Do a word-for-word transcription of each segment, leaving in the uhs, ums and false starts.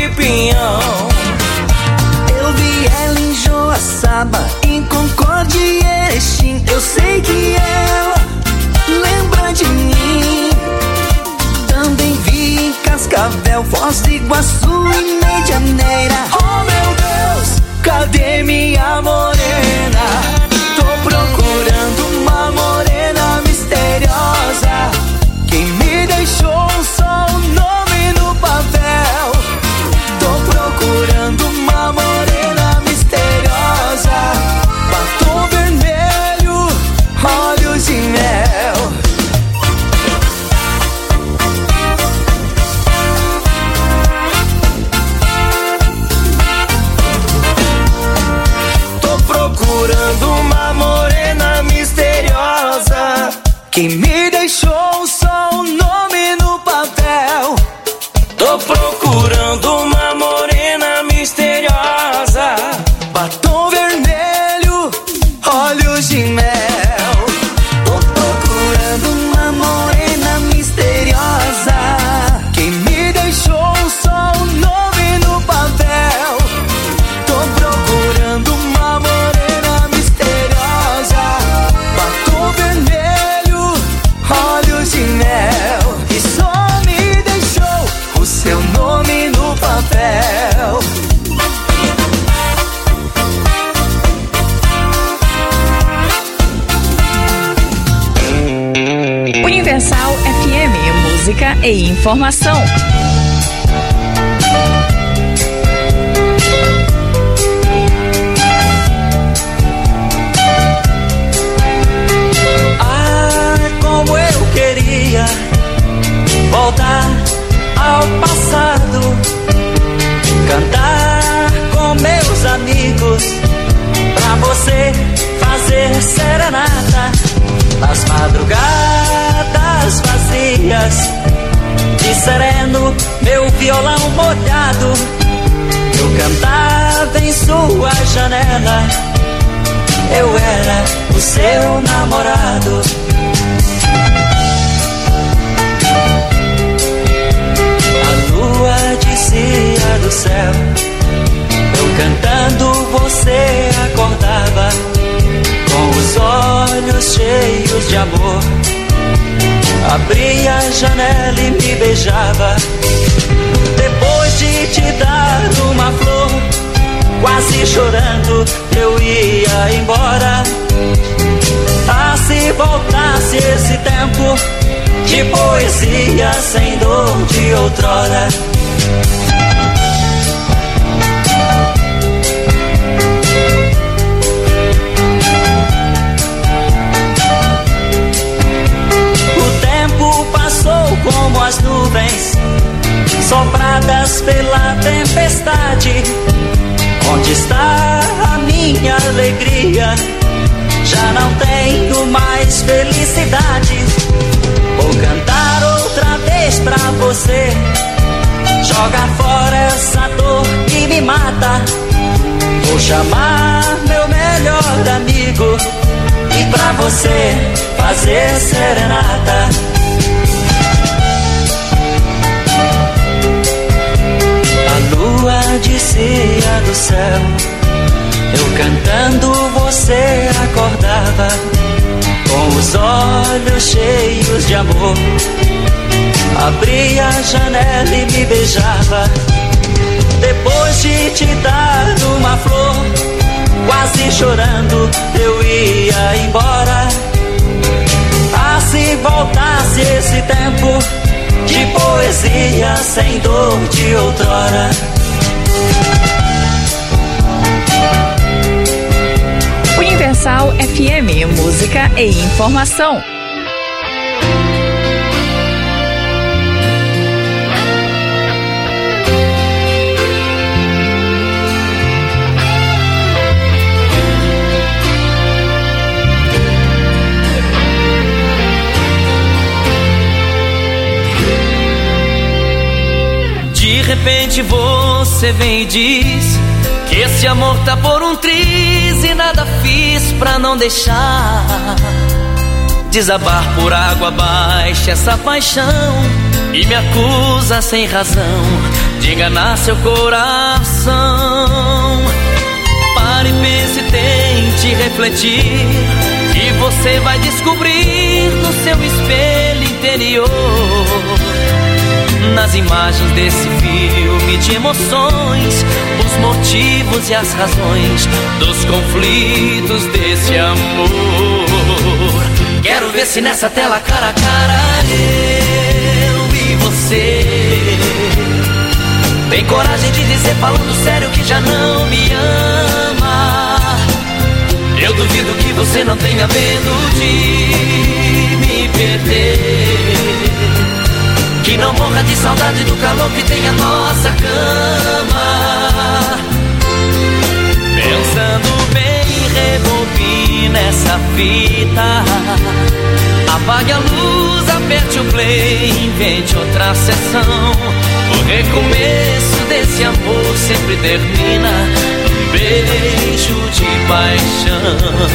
Pinhão. Eu vi ela em Joaçaba, em Concórdia e Erechim. Eu sei que ela lembra de mim. Também vi em Cascavel, Foz do Iguaçu e Medianeira. Oh meu Deus, cadê minha morena? Tô procurando uma morena misteriosa. Quem me deixou só o nome no papel. Tô procurando uma morena misteriosa. Batom vermelho, olhos de mel. Tô procurando uma morena misteriosa. Quem me deixou só o nome no papel. Tô procurando uma morena misteriosa. Batom vermelho, olhos de mel. Tô procurando uma morena misteriosa. Quem me deixou só o nome no papel. Tô procurando uma morena misteriosa. Batom vermelho, olhos de mel. E só me deixou o seu nome no papel. Universal F M, música e informação. Ah, como eu queria voltar ao passado, cantar com meus amigos, pra você fazer serenata nas madrugadas vazias, de sereno meu violão molhado. Eu cantava em sua janela, eu era o seu namorado. A lua descia do céu, eu cantando você acordava, com os olhos cheios de amor. Abria a janela e me beijava. Depois de te dar uma flor, quase chorando eu ia embora. Ah, se voltasse esse tempo de poesia sem dor de outrora. Como as nuvens sopradas pela tempestade. Onde está a minha alegria? Já não tenho mais felicidade. Vou cantar outra vez pra você, jogar fora essa dor que me mata. Vou chamar meu melhor amigo e pra você fazer serenata. A lua descia do céu, eu cantando você acordava, com os olhos cheios de amor. Abria a janela e me beijava. Depois de te dar uma flor, quase chorando eu ia embora. Ah, se voltasse esse tempo de poesia sem dor de outrora. Universal F M, música e informação. De repente você vem e diz que esse amor tá por um triz e nada fiz pra não deixar desabar por água abaixo essa paixão, e me acusa sem razão de de enganar seu coração. Pare, pense, tente refletir, que você vai descobrir no seu espelho interior, nas imagens desse filme de emoções, os motivos e as razões dos conflitos desse amor. Quero ver se nessa tela cara a cara eu e você tem coragem de dizer falando sério que já não me ama. Eu duvido que você não tenha medo de me perder, que não morra de saudade do calor que tem a nossa cama. Pensando bem, rebobine essa fita, apague a luz, aperte o play, invente outra sessão. O recomeço desse amor sempre termina num beijo de paixão.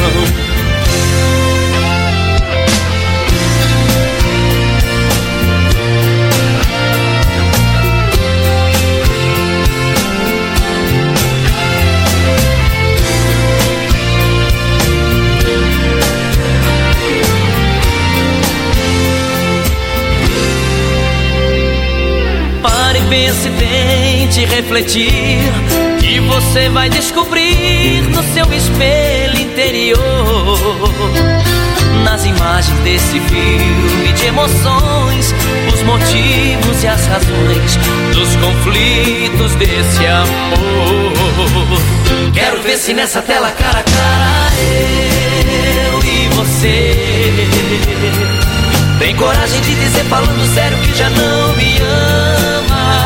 Pense, tente refletir, que você vai descobrir no seu espelho interior, nas imagens desse filme de emoções, os motivos e as razões dos conflitos desse amor. Quero ver se nessa tela cara a cara eu e você tem coragem de dizer falando sério que já não me ama.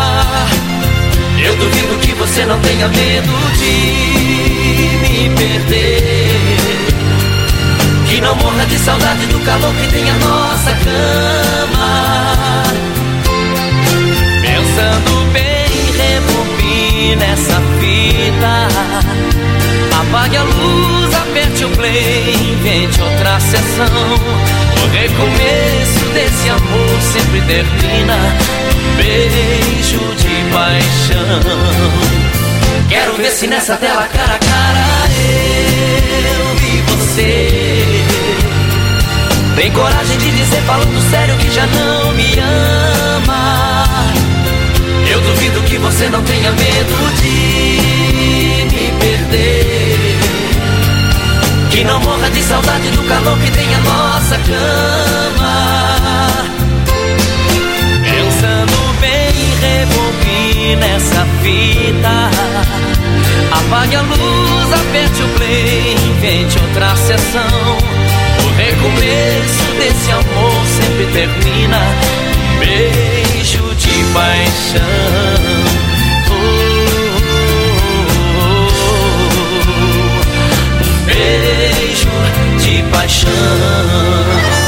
Eu duvido que você não tenha medo de me perder, que não morra de saudade do calor que tem a nossa cama. Pensando bem, rebobine essa fita, apague a luz, aperte o play, invente outra sessão. O recomeço desse amor sempre termina num beijo de paixão. Quero ver se nessa tela cara a cara eu e você tem coragem de dizer falando sério que já não me ama. Eu duvido que você não tenha medo de me perder, que não morra de saudade do calor que tem a nossa cama. Pensando bem, rebobine essa fita, apague a luz, aperte o play, invente outra sessão. O recomeço desse amor sempre termina num beijo de paixão. Oh, um beijo de paixão.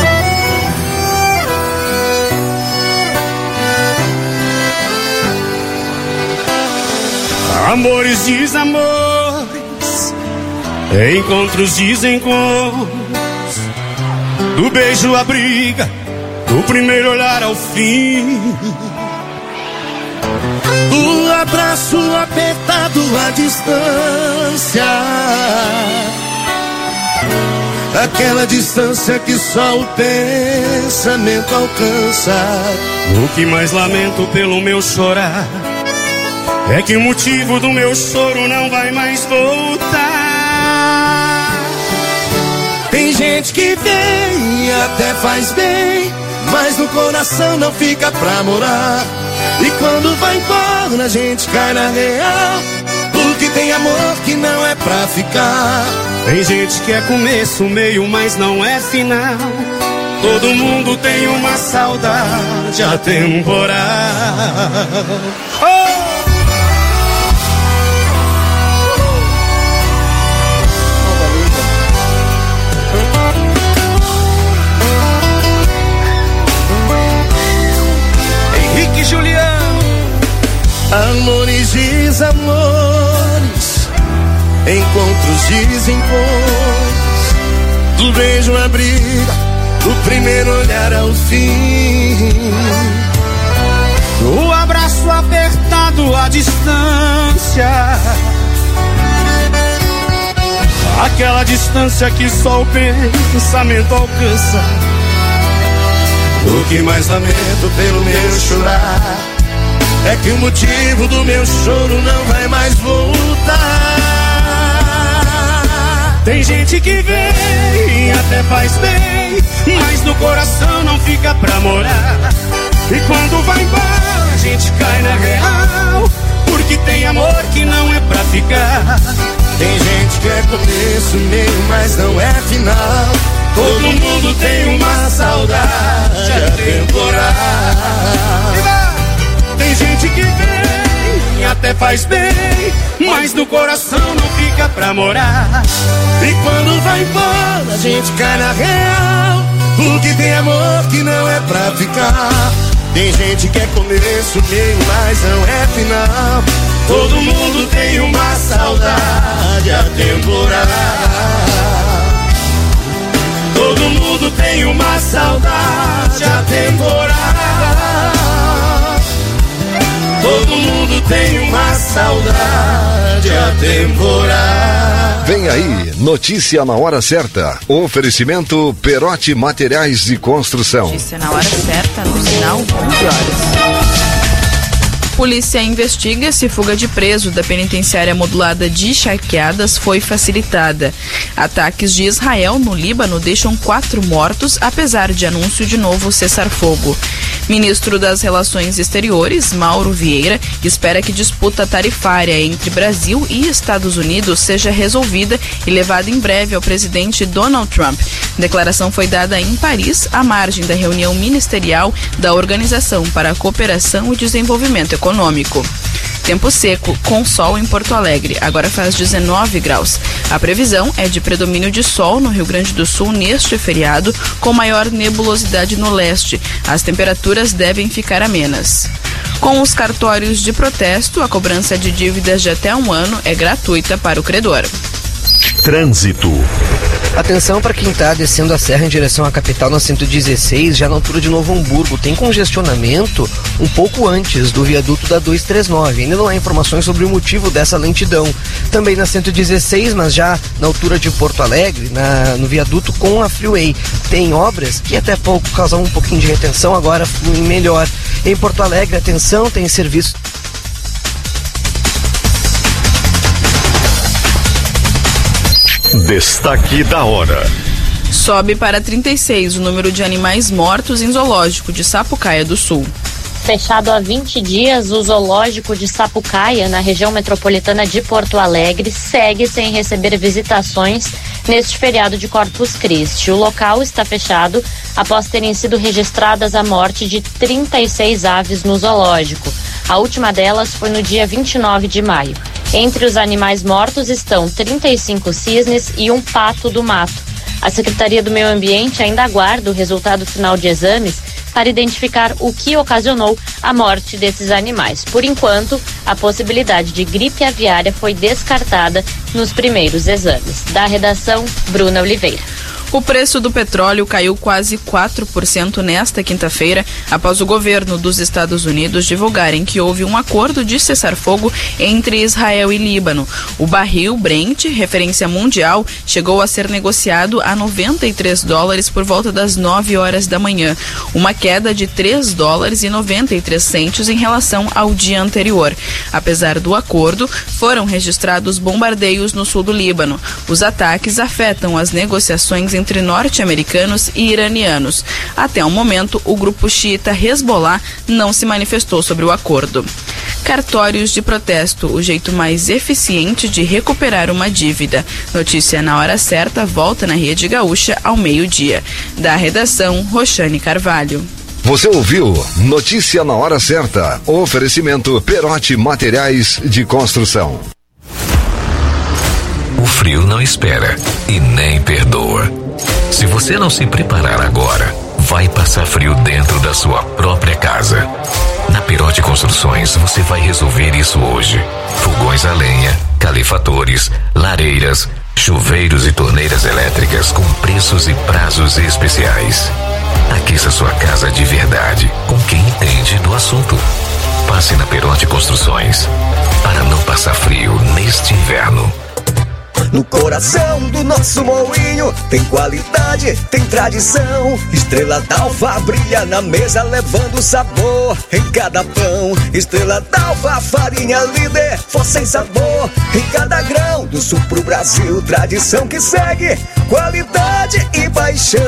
Amores, desamores, encontros, desencontros, do beijo à briga, do primeiro olhar ao fim, do abraço apertado à distância, aquela distância que só o pensamento alcança. O que mais lamento pelo meu chorar é que o motivo do meu choro não vai mais voltar. Tem gente que vem e até faz bem, mas no coração não fica pra morar. E quando vai embora a gente cai na real, porque tem amor que não é pra ficar. Tem gente que é começo, meio, mas não é final. Todo mundo tem uma saudade atemporal. Oh! Juliano. Amores, desamores, encontros, desencontros, do beijo à briga, do primeiro olhar ao fim, o abraço apertado chamado a distância. Aquela distância que só o pensamento alcança. O que mais lamento pelo meu chorar é que o motivo do meu choro não vai mais voltar. Tem gente que vem e até faz bem, mas no coração não fica pra morar. E quando vai embora a gente cai na real, porque tem amor que não é pra ficar. Tem gente que é começo, meio, mas não é final. Todo mundo tem uma saudade atemporal. Tem gente que vem e até faz bem, mas no coração não fica pra morar. E quando vai embora a gente cai na real, porque tem amor que não é pra ficar. Tem gente que é começo, meio, mas não é final. Todo mundo tem uma saudade atemporal. Todo mundo tem uma saudade atemporal. Todo mundo tem uma saudade atemporal. Vem aí, notícia na hora certa. Oferecimento Perotti Materiais de Construção. Notícia na hora certa, no sinal onze horas. Polícia investiga se fuga de preso da penitenciária modulada de Charqueadas foi facilitada. Ataques de Israel no Líbano deixam quatro mortos, apesar de anúncio de novo cessar-fogo. Ministro das Relações Exteriores, Mauro Vieira, espera que disputa tarifária entre Brasil e Estados Unidos seja resolvida e levada em breve ao presidente Donald Trump. Declaração foi dada em Paris, à margem da reunião ministerial da Organização para a Cooperação e Desenvolvimento Econômico. Tempo seco, com sol em Porto Alegre, agora faz dezenove graus. A previsão é de predomínio de sol no Rio Grande do Sul neste feriado, com maior nebulosidade no leste. As temperaturas devem ficar amenas. Com os cartórios de protesto, a cobrança de dívidas de até um ano é gratuita para o credor. Trânsito. Atenção para quem está descendo a serra em direção à capital na cento e dezesseis, já na altura de Novo Hamburgo. Tem congestionamento um pouco antes do viaduto da duzentos e trinta e nove. Ainda não há informações sobre o motivo dessa lentidão. Também na cento e dezesseis, mas já na altura de Porto Alegre, na, no viaduto com a Freeway. Tem obras que até pouco causavam um pouquinho de retenção, agora fluem melhor. Em Porto Alegre, atenção, tem serviço. Destaque da hora. Sobe para trinta e seis o número de animais mortos em zoológico de Sapucaia do Sul. Fechado há vinte dias, o zoológico de Sapucaia, na região metropolitana de Porto Alegre, segue sem receber visitações neste feriado de Corpus Christi. O local está fechado após terem sido registradas a morte de trinta e seis aves no zoológico. A última delas foi no dia vinte e nove de maio. Entre os animais mortos estão trinta e cinco cisnes e um pato do mato. A Secretaria do Meio Ambiente ainda aguarda o resultado final de exames para identificar o que ocasionou a morte desses animais. Por enquanto, a possibilidade de gripe aviária foi descartada nos primeiros exames. Da redação, Bruna Oliveira. O preço do petróleo caiu quase quatro por cento nesta quinta-feira, após o governo dos Estados Unidos divulgarem que houve um acordo de cessar-fogo entre Israel e Líbano. O barril Brent, referência mundial, chegou a ser negociado a noventa e três dólares por volta das nove horas da manhã, uma queda de três dólares e noventa e três centos em relação ao dia anterior. Apesar do acordo, foram registrados bombardeios no sul do Líbano. Os ataques afetam as negociações entre entre norte-americanos e iranianos. Até o momento, o grupo xiita Hezbollah não se manifestou sobre o acordo. Cartórios de protesto, o jeito mais eficiente de recuperar uma dívida. Notícia na hora certa, volta na Rede Gaúcha ao meio-dia. Da redação, Roxane Carvalho. Você ouviu Notícia na hora certa. Oferecimento Perotti Materiais de Construção. O frio não espera e nem perdoa. Se você não se preparar agora, vai passar frio dentro da sua própria casa. Na Perotti Construções, você vai resolver isso hoje. Fogões a lenha, calefatores, lareiras, chuveiros e torneiras elétricas com preços e prazos especiais. Aqueça sua casa de verdade com quem entende do assunto. passe na Perotti Construções para não passar frio neste inverno. No coração do nosso moinho tem qualidade, tem tradição. Estrela d'Alva brilha na mesa levando sabor em cada pão. Estrela d'Alva, farinha líder, força e sabor em cada grão. Do sul pro Brasil, tradição que segue, qualidade e paixão.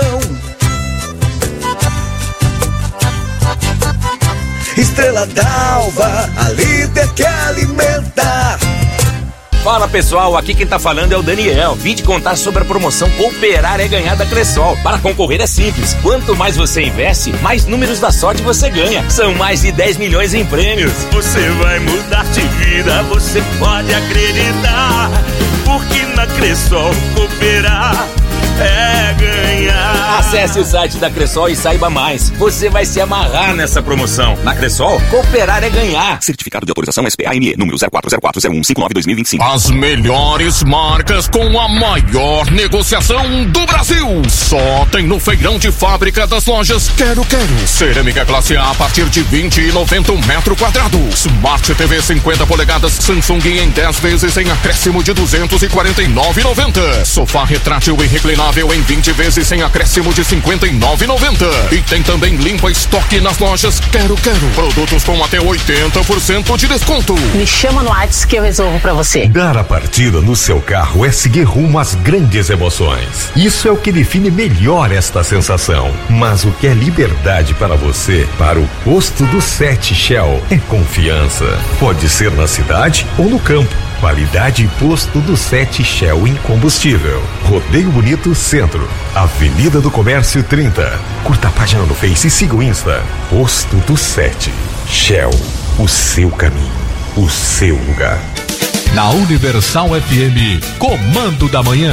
Estrela d'Alva, a líder que alimenta. Fala pessoal, aqui quem tá falando é o Daniel. Vim te contar sobre a promoção Cooperar é Ganhar da Cressol. Para concorrer é simples, quanto mais você investe, mais números da sorte você ganha. São mais de dez milhões em prêmios. Você vai mudar de vida, você pode acreditar, porque na Cressol cooperar é ganhar. Acesse o site da Cressol e saiba mais. Você vai se amarrar nessa promoção. Na Cressol, cooperar é ganhar. Certificado de autorização S P A M E, número zero quatro zero quatro zero um cinco nove dois mil e vinte e cinco. As melhores marcas com a maior negociação do Brasil. Só tem no feirão de fábrica das lojas Quero Quero. Cerâmica classe A a partir de vinte e noventa um metro quadrado. Smart T V cinquenta polegadas Samsung em dez vezes em acréscimo de duzentos e quarenta e nove reais e noventa centavos. Sofá retrátil e reclinável em vinte vezes sem acréscimo de cinquenta e nove reais e noventa centavos. E tem também limpa estoque nas lojas Quero Quero. Produtos com até oitenta por cento de desconto. Me chama no WhatsApp que eu resolvo pra você. Dar a partida no seu carro é seguir rumo às grandes emoções. Isso é o que define melhor esta sensação. Mas o que é liberdade para você, para o posto do sete Shell, é confiança. Pode ser na cidade ou no campo. Qualidade e posto do sete Shell em combustível. Rodeio Bonito Centro, Avenida do Comércio trinta. Curta a página no Face e siga o Insta. Posto do sete Shell, o seu caminho, o seu lugar. Na Universal F M, Comando da Manhã.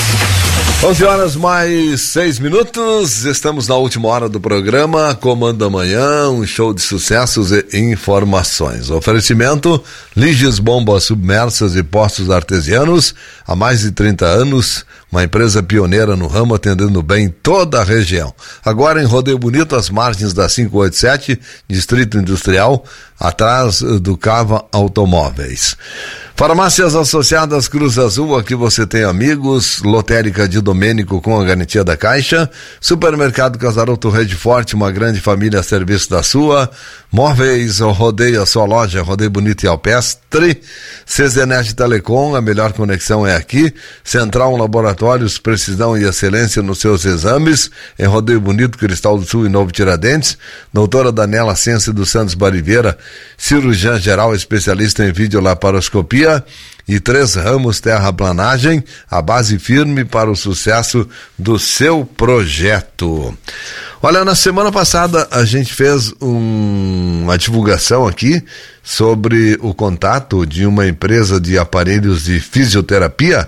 onze horas mais seis minutos, estamos na última hora do programa Comando da Manhã, um show de sucessos e informações. Oferecimento: Liges Bombas Submersas e Postos Artesianos, há mais de trinta anos, uma empresa pioneira no ramo, atendendo bem toda a região. Agora em Rodeio Bonito, às margens da quinhentos e oitenta e sete, Distrito Industrial, atrás do Cava Automóveis. Farmácias Associadas Cruz Azul, aqui você tem amigos. Lotérica de Domênico com a garantia da Caixa. Supermercado Casaroto Rede Forte, uma grande família a serviço da sua. Móveis Rodeio, a sua loja, Rodeio Bonito e Alpestre. Cezenet Telecom, a melhor conexão é aqui. Central Laboratórios, precisão e excelência nos seus exames, em Rodeio Bonito, Cristal do Sul e Novo Tiradentes. Doutora Daniela Sense dos Santos Bariveira, cirurgiã geral, especialista em videolaparoscopia. E Três Ramos Terraplanagem, a base firme para o sucesso do seu projeto. Olha, na semana passada a gente fez um, uma divulgação aqui sobre o contato de uma empresa de aparelhos de fisioterapia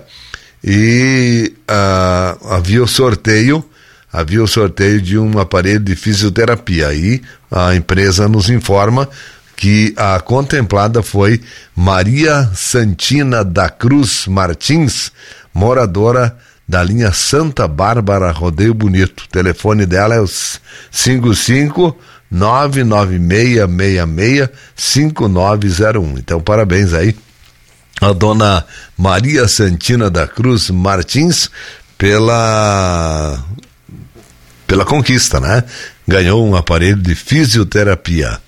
e uh, havia o sorteio, havia o sorteio de um aparelho de fisioterapia. Aí a empresa nos informa que a contemplada foi Maria Santina da Cruz Martins, moradora da linha Santa Bárbara, Rodeio Bonito. O telefone dela é o cinco cinco nove nove seis seis seis cinco nove zero um. Então, parabéns aí a dona Maria Santina da Cruz Martins pela, pela conquista, né? Ganhou um aparelho de fisioterapia.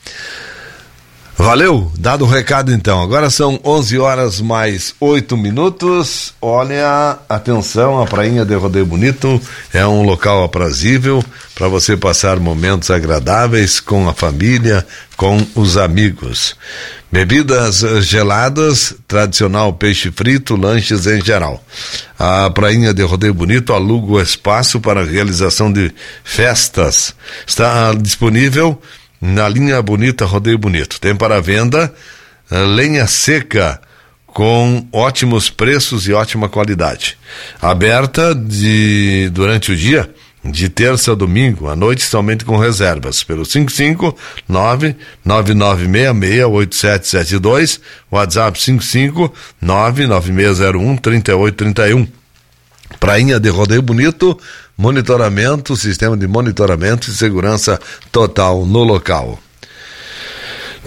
Valeu, dado o recado então. Agora são onze horas mais oito minutos. Olha, atenção, a Prainha de Rodeio Bonito é um local aprazível para você passar momentos agradáveis com a família, com os amigos. Bebidas geladas, tradicional peixe frito, lanches em geral. A Prainha de Rodeio Bonito aluga o espaço para a realização de festas. Está disponível na linha Bonita Rodeio Bonito. Tem para venda uh, lenha seca com ótimos preços e ótima qualidade. Aberta de, durante o dia, de terça a domingo, à noite somente com reservas. Pelo cinco cinco nove nove nove seis seis oito sete sete dois, WhatsApp cinco cinco nove nove seis zero um três oito três um. Prainha de Rodeio Bonito, monitoramento, sistema de monitoramento e segurança total no local.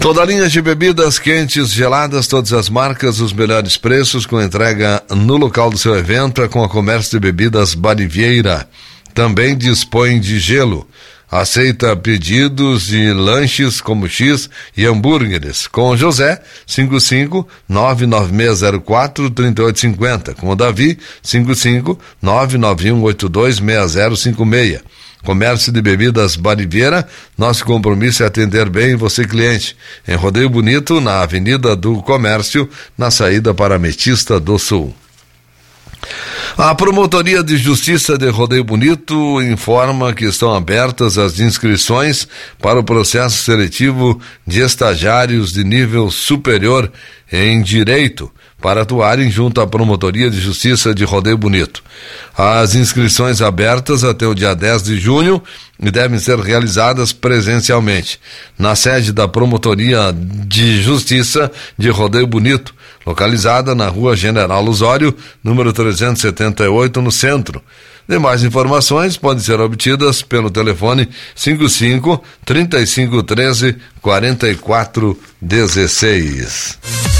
Toda a linha de bebidas quentes, geladas, todas as marcas, os melhores preços, com entrega no local do seu evento, é com a Comércio de Bebidas Barivieira. Também dispõe de gelo. Aceita pedidos de lanches como X e hambúrgueres. Com o José, cinco cinco nove nove seis zero quatro três oito cinco zero. Com o Davi, cinco cinco nove nove um oito dois seis zero cinco seis. Comércio de Bebidas Barivieira, nosso compromisso é atender bem você, cliente. Em Rodeio Bonito, na Avenida do Comércio, na saída para Ametista do Sul. A Promotoria de Justiça de Rodeio Bonito informa que estão abertas as inscrições para o processo seletivo de estagiários de nível superior em Direito, para atuarem junto à Promotoria de Justiça de Rodeio Bonito. As inscrições abertas até o dia dez de junho e devem ser realizadas presencialmente na sede da Promotoria de Justiça de Rodeio Bonito, localizada na Rua General Osório, número trezentos e setenta e oito, no centro. Demais informações podem ser obtidas pelo telefone cinco cinco, trinta e cinco, treze, quarenta e quatro, dezesseis.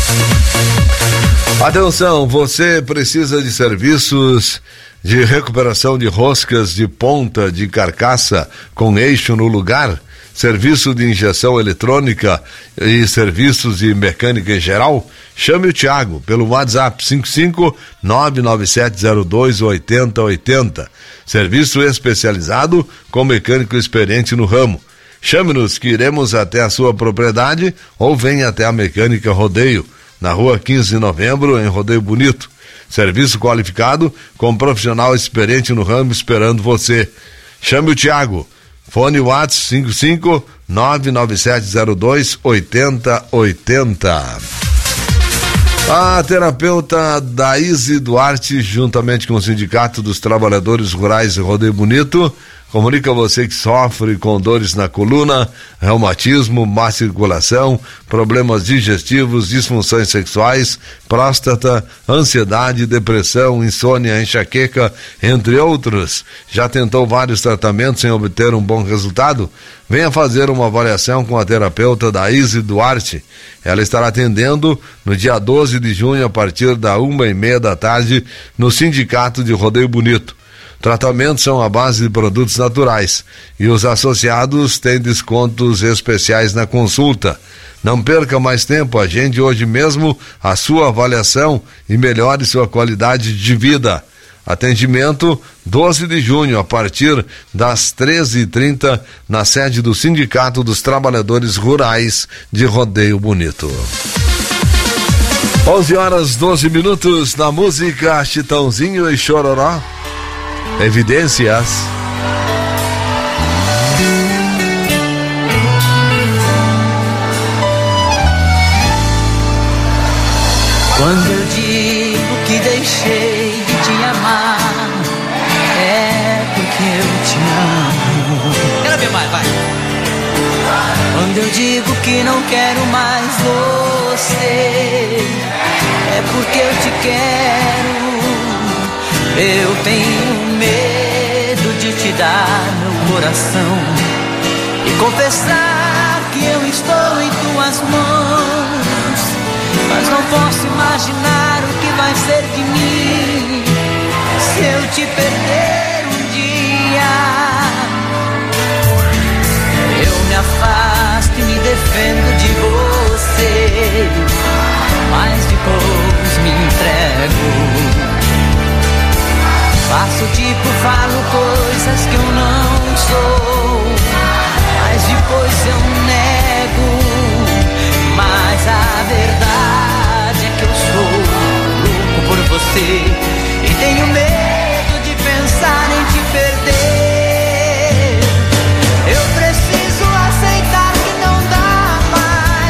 Atenção, você precisa de serviços de recuperação de roscas de ponta de carcaça com eixo no lugar, serviço de injeção eletrônica e serviços de mecânica em geral? Chame o Thiago pelo WhatsApp cinco cinco nove nove sete zero dois oito zero oito zero. Serviço especializado com mecânico experiente no ramo. Chame-nos que iremos até a sua propriedade ou venha até a Mecânica Rodeio, na rua quinze de novembro, em Rodeio Bonito. Serviço qualificado com profissional experiente no ramo esperando você. Chame o Thiago. Fone WhatsApp cinco cinco nove nove sete zero dois oito zero oito zero. A terapeuta Daíse Duarte, juntamente com o Sindicato dos Trabalhadores Rurais de Rodeio Bonito, comunica a você que sofre com dores na coluna, reumatismo, má circulação, problemas digestivos, disfunções sexuais, próstata, ansiedade, depressão, insônia, enxaqueca, entre outros. Já tentou vários tratamentos sem obter um bom resultado? Venha fazer uma avaliação com a terapeuta Daíse Duarte. Ela estará atendendo no dia doze de junho, a partir da uma e meia da tarde, no Sindicato de Rodeio Bonito. Tratamentos são à base de produtos naturais e os associados têm descontos especiais na consulta. Não perca mais tempo, agende hoje mesmo a sua avaliação e melhore sua qualidade de vida. Atendimento doze de junho, a partir das treze e trinta, na sede do Sindicato dos Trabalhadores Rurais de Rodeio Bonito. onze horas doze minutos, na música Chitãozinho e Chororó. Evidências. Quando eu digo que deixei de te amar, é porque eu te amo. Quero ver mais, vai. Quando eu digo que não quero mais você, é porque eu te quero. Eu tenho medo de te dar meu coração e confessar que eu estou em tuas mãos, mas não posso imaginar o que vai ser de mim se eu te perder um dia. Eu me afasto e me defendo de você, mas depois me entrego. Faço tipo, falo coisas que eu não sou, mas depois eu nego. Mas a verdade é que eu sou louco por você e tenho medo de pensar em te perder. Eu preciso aceitar que não dá mais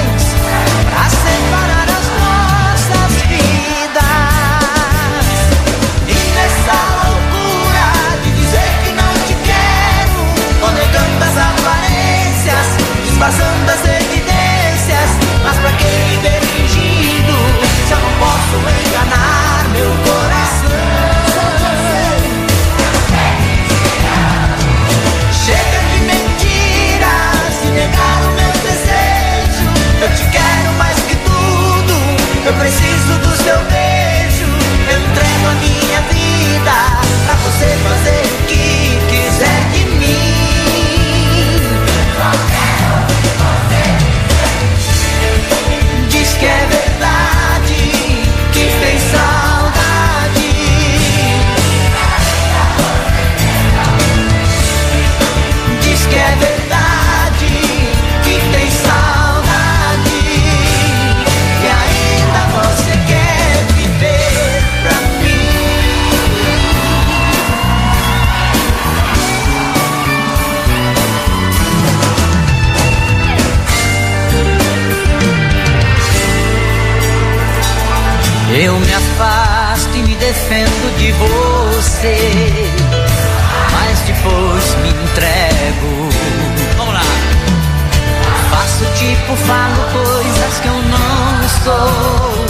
Eu me afasto e me defendo de você, mas depois me entrego. Vamos lá. Faço tipo, falo coisas que eu não sou.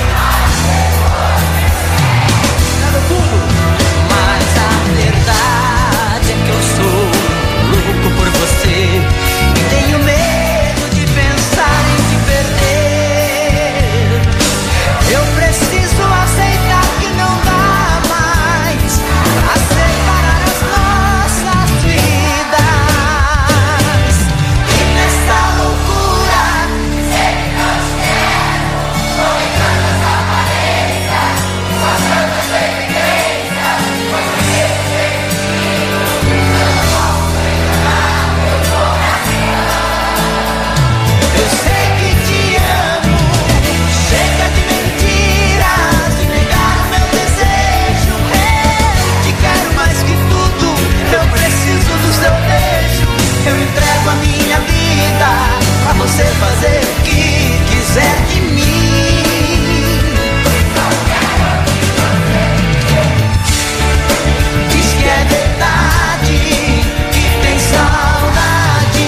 Mas a verdade é que eu sou louco por você e tenho medo de pensar em te perder. Eu preciso aceitar que não dá mais a separar as nossas vidas. E nessa loucura, sei que nós queremos, colocando essa aparência, mostrando a sua evidência, pois eu sei que não posso enganar meu coração. Eu sei que te amo, chega de mentiras e negar o meu desejo. Eu te quero mais que tudo, eu preciso do seu beijo. Eu entrego a minha vida pra você fazer o que quiser de mim. Diz que é verdade, que tem saudade.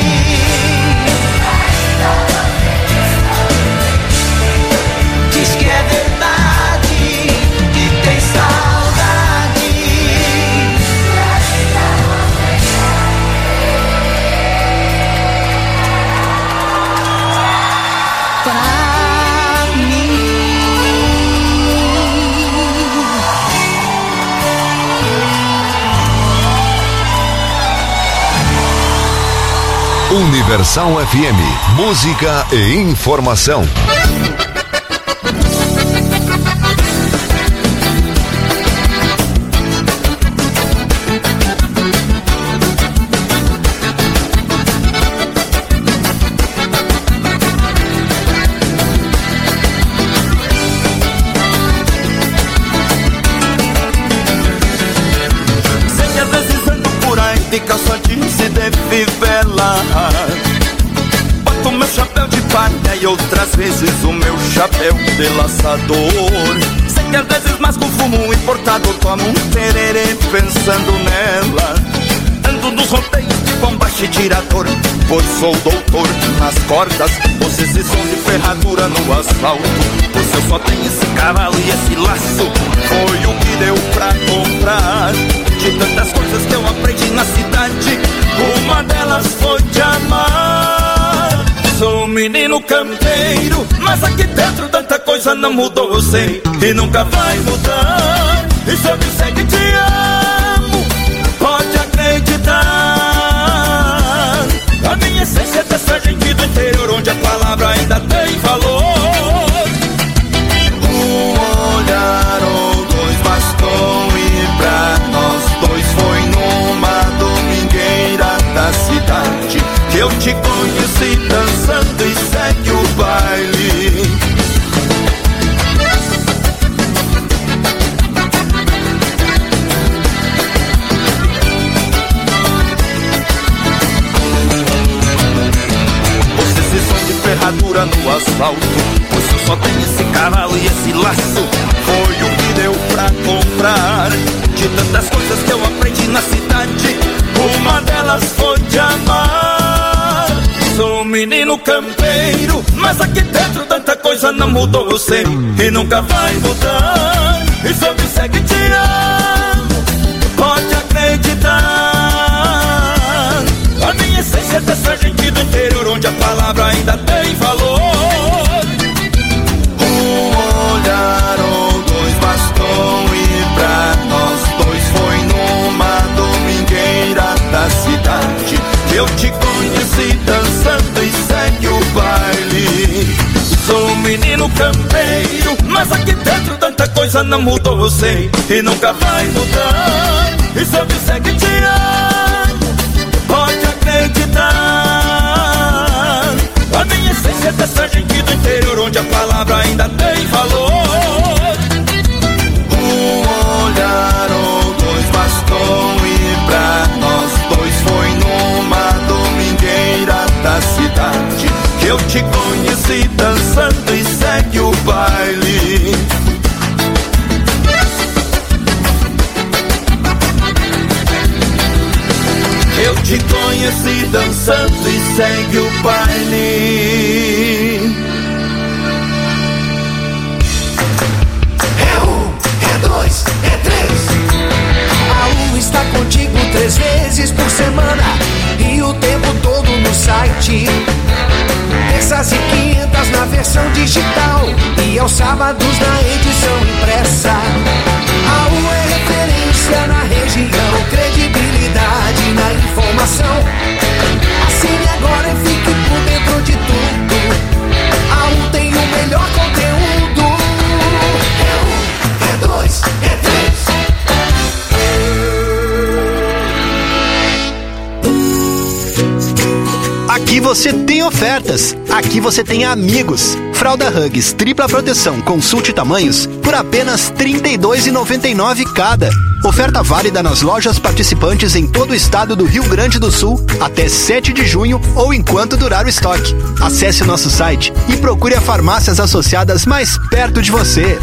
Diz que é verdade, que tem saudade. Pra mim. Universal F M, música e informação. Sei que às vezes ando por aí de calça jeans e de fivela. Boto meu chapéu de palha e outras vezes o meu chapéu de laçador. Sei que às vezes masco fumo importado, tomo um tererê pensando nela. Ando nos roteiros de bombacha e tirador, pois sou doutor nas cordas. Vocês são de ferradura no asfalto, pois eu só tenho esse cavalo e esse laço. Foi o que deu pra comprar de tantas coisas que eu aprendi na cidade. Uma delas foi te amar. Sou um menino campeiro, mas aqui dentro tanta coisa não mudou, eu sei, e nunca vai mudar. E se eu disser que te amo, pode acreditar. A minha essência é dessa gente do interior, onde a palavra ainda tem valor. Um olhar ou dois bastou, e pra nós dois foi numa domingueira da cidade que eu te conheci dançando e segue o baile. Vocês são de ferradura no asfalto, pois eu só tenho esse cavalo e esse laço. Foi o que deu pra comprar de tantas coisas que eu aprendi na cidade. Uma delas foi te amar. Sou um menino campeiro, mas aqui dentro tanta coisa não mudou, eu sei, e nunca vai mudar. E se eu disser que te amo, pode acreditar. A minha essência é dessa gente do interior, onde a palavra ainda tem valor. Um olhar ou dois bastou, e pra nós dois foi numa domingueira da cidade que eu te conheci dançando e segue o baile. Sou um menino campeiro, mas aqui dentro tanta coisa não mudou, eu sei, e nunca vai mudar. E se eu disser que te amo, pode acreditar. A minha essência é dessa gente do interior, onde a palavra ainda tem valor. Um olhar ou dois bastou, e pra nós dois foi numa domingueira da cidade que eu te conheci dançando e segue o baile. Eu te conheci dançando e segue o baile. É um, é dois, é três. A U está contigo três vezes por semana e o tempo todo no site. Terças e quintas na versão digital e aos sábados na edição impressa. A U é referência na região, credibilidade na informação. Assine agora e fique por dentro de tudo. A U tem o melhor conteúdo. É um, é dois, é três. Aqui você tem ofertas, aqui você tem amigos. Fralda Huggies tripla proteção, consulte tamanhos por apenas trinta e dois reais e noventa e nove centavos cada. Oferta válida nas lojas participantes em todo o estado do Rio Grande do Sul até sete de junho ou enquanto durar o estoque. Acesse o nosso site e procure as farmácias associadas mais perto de você.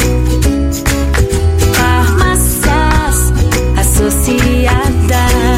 Farmácias Associadas.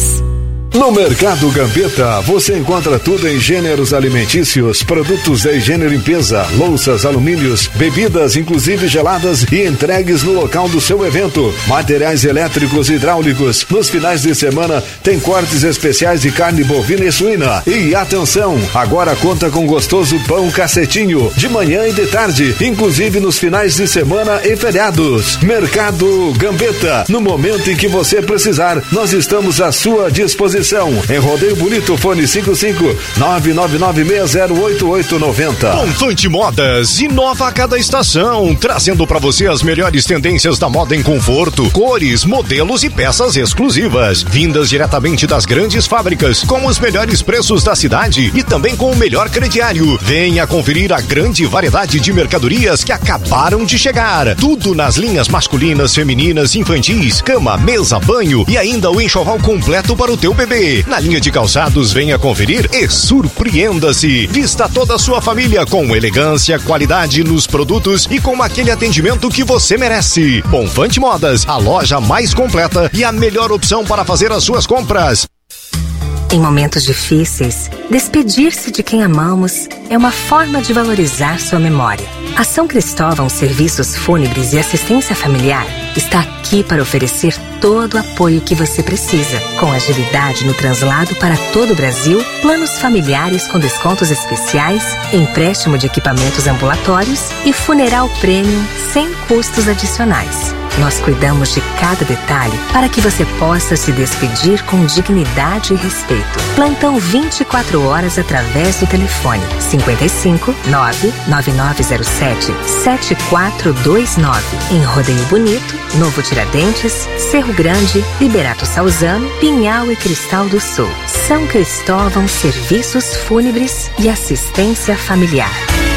No Mercado Gambetta, você encontra tudo em gêneros alimentícios, produtos de higiene e limpeza, louças, alumínios, bebidas, inclusive geladas e entregues no local do seu evento. Materiais elétricos e hidráulicos. Nos finais de semana, tem cortes especiais de carne bovina e suína. E atenção, agora conta com gostoso pão cacetinho, de manhã e de tarde, inclusive nos finais de semana e feriados. Mercado Gambetta, no momento em que você precisar, nós estamos à sua disposição. Em Rodeio Bonito, fone cinco cinco nove nove nove seis zero oito oito nove zero. Confante Modas inova a cada estação, trazendo para você as melhores tendências da moda em conforto, cores, modelos e peças exclusivas, vindas diretamente das grandes fábricas, com os melhores preços da cidade e também com o melhor crediário. Venha conferir a grande variedade de mercadorias que acabaram de chegar. Tudo nas linhas masculinas, femininas, infantis, cama, mesa, banho e ainda o enxoval completo para o teu bebê. Na linha de calçados, venha conferir e surpreenda-se. Vista toda a sua família com elegância, qualidade nos produtos e com aquele atendimento que você merece. Bonfante Modas, a loja mais completa e a melhor opção para fazer as suas compras. Em momentos difíceis, despedir-se de quem amamos é uma forma de valorizar sua memória. A São Cristóvão Serviços Fúnebres e Assistência Familiar está aqui para oferecer todo o apoio que você precisa, com agilidade no translado para todo o Brasil, planos familiares com descontos especiais, empréstimo de equipamentos ambulatórios e funeral premium sem custos adicionais. Nós cuidamos de cada detalhe para que você possa se despedir com dignidade e respeito. Plantão vinte e quatro horas através do telefone cinco cinco nove nove nove zero sete sete quatro dois nove. Em Rodeio Bonito, Novo Tiradentes, Cerro Grande, Liberato Salzano, Pinhal e Cristal do Sul. São Cristóvão Serviços Fúnebres e Assistência Familiar.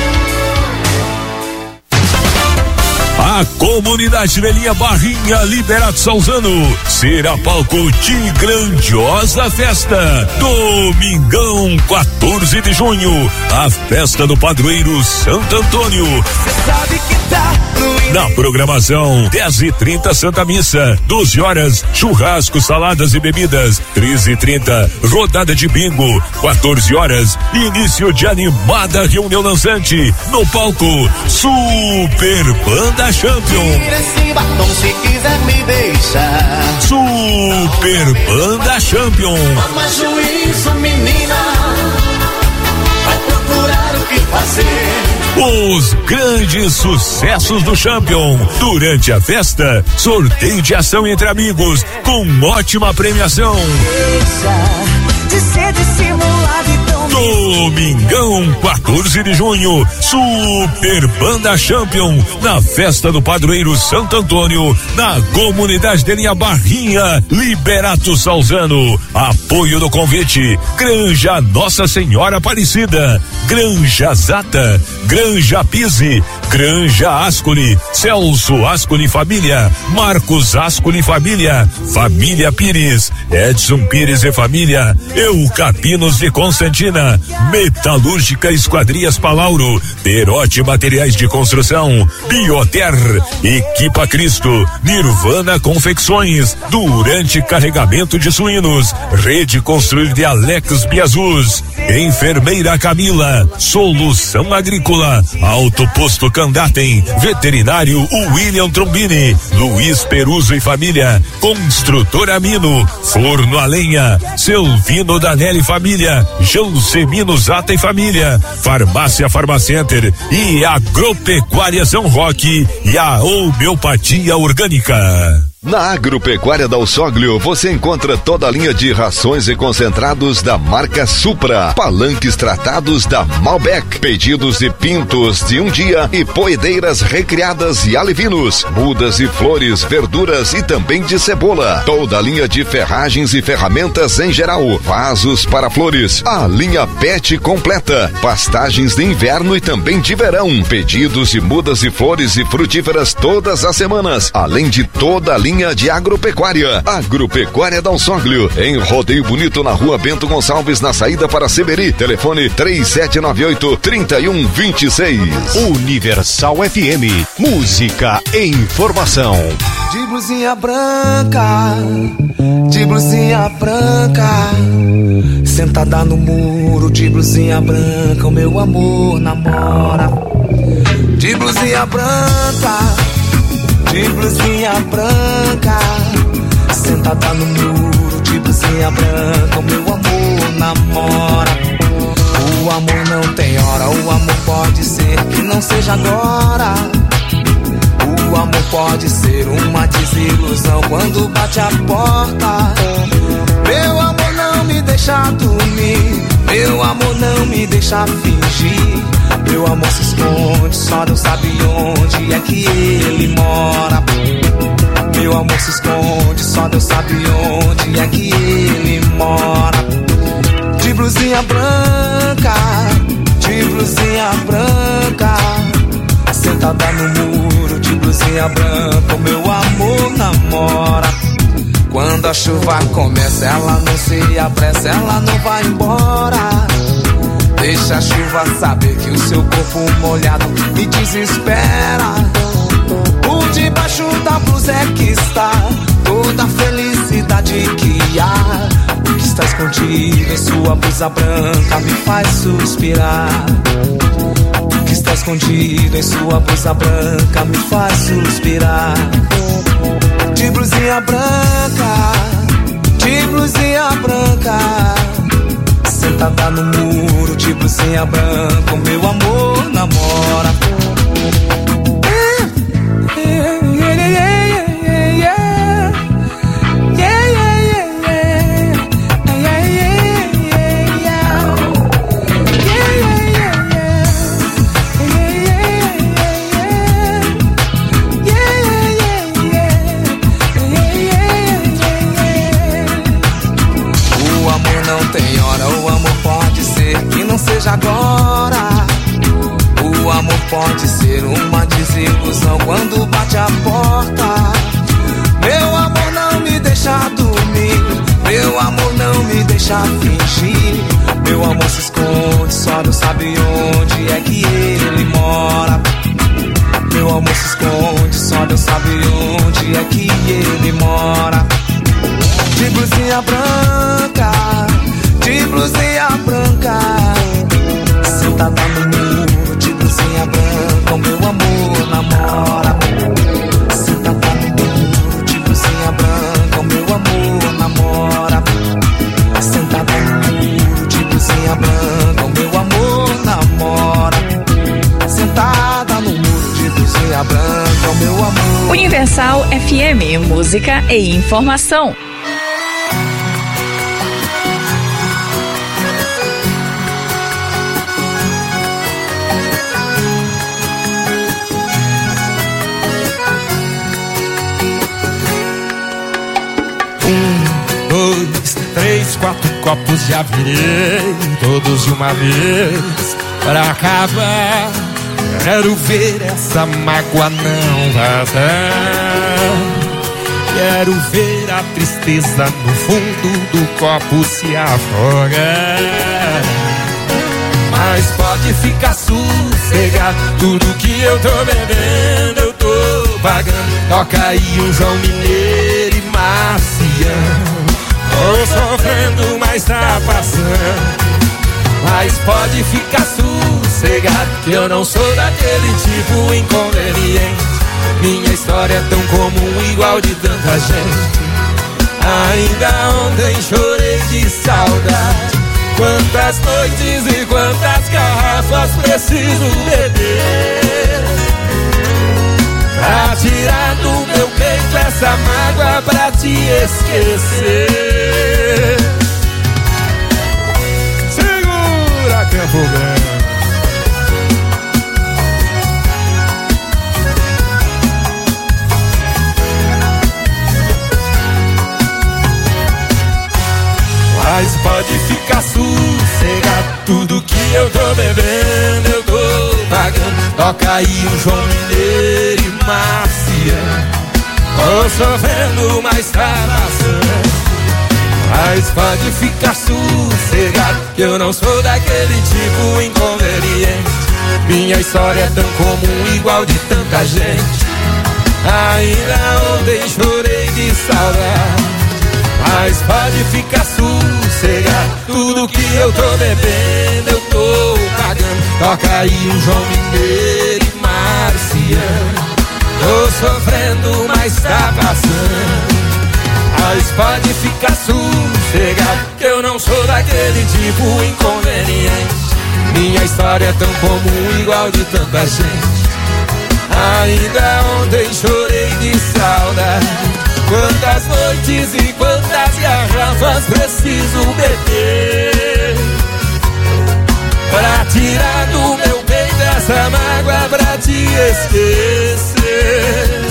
A comunidade Velhinha Barrinha Liberato Salzano será palco de grandiosa festa. Domingão, quatorze de junho, a festa do padroeiro Santo Antônio. Cê sabe que tá no... Na programação, dez e trinta Santa Missa, doze horas, churrasco, saladas e bebidas, treze e trinta rodada de bingo, quatorze horas, início de animada reunião dançante, no palco Super Banda Champion. Esse batom se quiser me deixar. Super Banda Champion. Mas juízo, menina, vai procurar o que fazer. Os grandes sucessos do Champion. Durante a festa, sorteio de ação entre amigos, com ótima premiação. Deixa de ser dissimulado e tão... Domingão, quatorze de junho, Super Banda Champion, na festa do padroeiro Santo Antônio, na comunidade de Linha Barrinha, Liberato Salzano. Apoio do convite, Granja Nossa Senhora Aparecida, Granja Zata, Granja Pise, Granja Ascoli, Celso Ascoli Família, Marcos Ascoli Família, Família Pires, Edson Pires e Família, Eucapinos de Constantina, Metalúrgica Esquadrias Palauro, Perote Materiais de Construção, Bioter, Equipa Cristo, Nirvana Confecções, Durante Carregamento de Suínos, Rede Construir de Alex Biazus, Enfermeira Camila, Solução Agrícola, Alto Posto Candatem, Veterinário William Trombini, Luiz Peruso e Família, Construtora Mino, Forno a Lenha, Selvino Danelli Família, Jansemino Zata e Família, Farmácia Farmacenter e Agropecuária São Roque e a Homeopatia Orgânica. Na Agropecuária Dalsóglio você encontra toda a linha de rações e concentrados da marca Supra, palanques tratados da Malbec, pedidos de pintos de um dia e poedeiras recriadas e alevinos, mudas e flores, verduras e também de cebola. Toda a linha de ferragens e ferramentas em geral, vasos para flores, a linha Pet completa, pastagens de inverno e também de verão, pedidos de mudas e flores e frutíferas todas as semanas, além de toda a linha Linha de agropecuária. Agropecuária Dalsóglio, em Rodeio Bonito, na Rua Bento Gonçalves, na saída para Seberi. Telefone três sete nove oito, três um dois seis. Universal F M, música e informação. De blusinha branca, de blusinha branca, sentada no muro, de blusinha branca, o meu amor namora. De blusinha branca, de blusinha branca, sentada no muro, de blusinha branca, o meu amor namora. O amor não tem hora, o amor pode ser que não seja agora. O amor pode ser uma desilusão quando bate a porta. Meu amor não me deixa dormir, meu amor não me deixa fingir. Meu amor se esconde, só Deus sabe onde é que ele mora. Meu amor se esconde, só Deus sabe onde é que ele mora. De blusinha branca, de blusinha branca, sentada no muro, de blusinha branca, o meu amor namora. Quando a chuva começa, ela não se apressa, ela não vai embora. Deixa a chuva saber que o seu corpo molhado me desespera. Por debaixo da blusa é que está toda a felicidade que há. O que está escondido em sua blusa branca me faz suspirar. O que está escondido em sua blusa branca me faz suspirar. De blusinha branca, de blusinha branca, sentada no muro, de blusinha branca, o meu amor namora. Seja agora, o amor pode ser uma desilusão quando bate a porta. Meu amor não me deixa dormir, meu amor não me deixa fingir. Meu amor se esconde, só Deus sabe onde é que ele mora. Meu amor se esconde, só Deus sabe onde é que ele mora. De blusinha branca, de blusinha branca, sentada no muro, de blusinha branca, o meu amor namora. Sentada no muro, de blusinha branca, o meu amor namora. Sentada no muro, de blusinha branca, o meu amor namora. Sentada no muro, de blusinha branca, o meu amor. Universal F M, música e informação. Dois, três, quatro copos já virei, todos de uma vez, pra acabar. Quero ver essa mágoa não vazar. Quero ver a tristeza no fundo do copo se afogar. Mas pode ficar sossegado, tudo que eu tô bebendo eu tô pagando. Toca aí um João Mineiro e Marciano. Tô sofrendo, mas tá passando. Mas pode ficar sossegado, que eu não sou daquele tipo inconveniente. Minha história é tão comum, igual de tanta gente. Ainda ontem chorei de saudade. Quantas noites e quantas garrafas preciso beber pra tirar do meu peito essa mágoa, pra te esquecer. Segura, Campo Grande. Mas pode ficar sossegado, tudo que eu tô bebendo eu tô pagando. Toca aí um João Mineiro e Marciano. Tô sofrendo, mas tá passando. Mas pode ficar sossegado, que eu não sou daquele tipo inconveniente. Minha história é tão comum, igual de tanta gente. Ainda ontem chorei de saudade. Mas pode ficar sossegado, tudo que eu tô bebendo eu tô pagando. Toca aí um João Mineiro e Marciano. Tô sofrendo, mas tá passando. Mas pode ficar sossegado, que eu não sou daquele tipo inconveniente. Minha história é tão comum, igual de tanta gente. Ainda ontem chorei de saudade. Quantas noites e quantas garrafas preciso beber pra tirar do meu peito essa mágoa, pra te esquecer.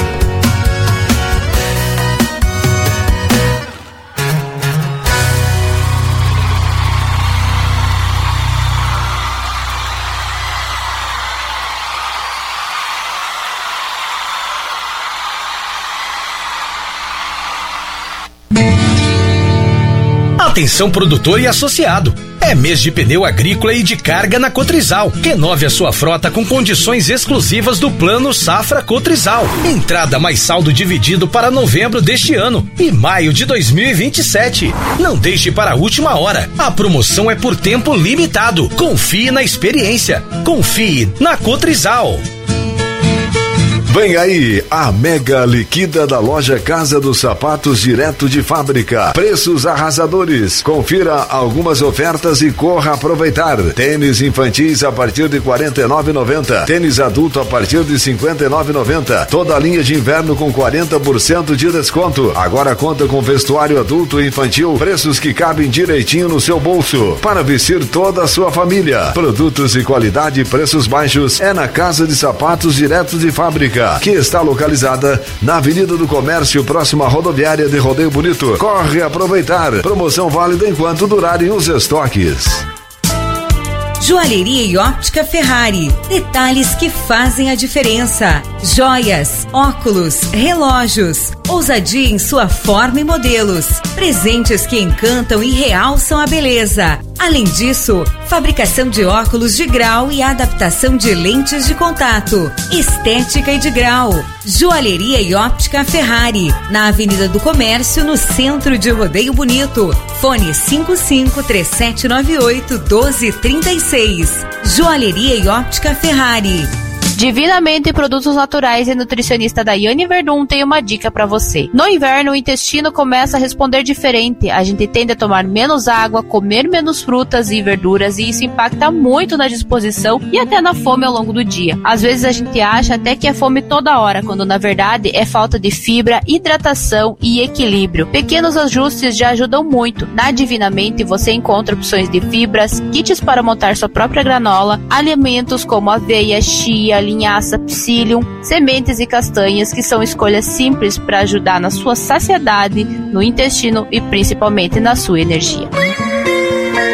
Atenção produtor e associado. É mês de pneu agrícola e de carga na Cotrizal. Renove a sua frota com condições exclusivas do Plano Safra Cotrizal. Entrada mais saldo dividido para novembro deste ano e maio de dois mil e vinte e sete. Não deixe para a última hora. A promoção é por tempo limitado. Confie na experiência. Confie na Cotrizal. Vem aí a mega liquida da loja Casa dos Sapatos direto de fábrica. Preços arrasadores. Confira algumas ofertas e corra aproveitar. Tênis infantis a partir de quarenta e nove reais e noventa centavos. Tênis adulto a partir de cinquenta e nove reais e noventa centavos. Toda a linha de inverno com quarenta por cento de desconto. Agora conta com vestuário adulto e infantil. Preços que cabem direitinho no seu bolso. Para vestir toda a sua família. Produtos de qualidade e preços baixos é na Casa de Sapatos direto de fábrica, que está localizada na Avenida do Comércio, próxima à rodoviária de Rodeio Bonito. Corre aproveitar. Promoção válida enquanto durarem os estoques. Joalheria e óptica Ferrari. Detalhes que fazem a diferença. Joias, óculos, relógios. Ousadia em sua forma e modelos. Presentes que encantam e realçam a beleza. Além disso, fabricação de óculos de grau e adaptação de lentes de contato. Estética e de grau. Joalheria e óptica Ferrari. Na Avenida do Comércio, no centro de Rodeio Bonito. Fone cinco cinco três sete nove oito um dois três seis. Joalheria e óptica Ferrari. Divinamente Produtos Naturais e nutricionista Daiane Verdun tem uma dica pra você. No inverno, o intestino começa a responder diferente. A gente tende a tomar menos água, comer menos frutas e verduras, e isso impacta muito na disposição e até na fome ao longo do dia. Às vezes a gente acha até que é fome toda hora, quando na verdade é falta de fibra, hidratação e equilíbrio. Pequenos ajustes já ajudam muito. Na Divinamente você encontra opções de fibras, kits para montar sua própria granola, alimentos como aveia, chia, linhaça, psyllium, sementes e castanhas, que são escolhas simples para ajudar na sua saciedade, no intestino e principalmente na sua energia.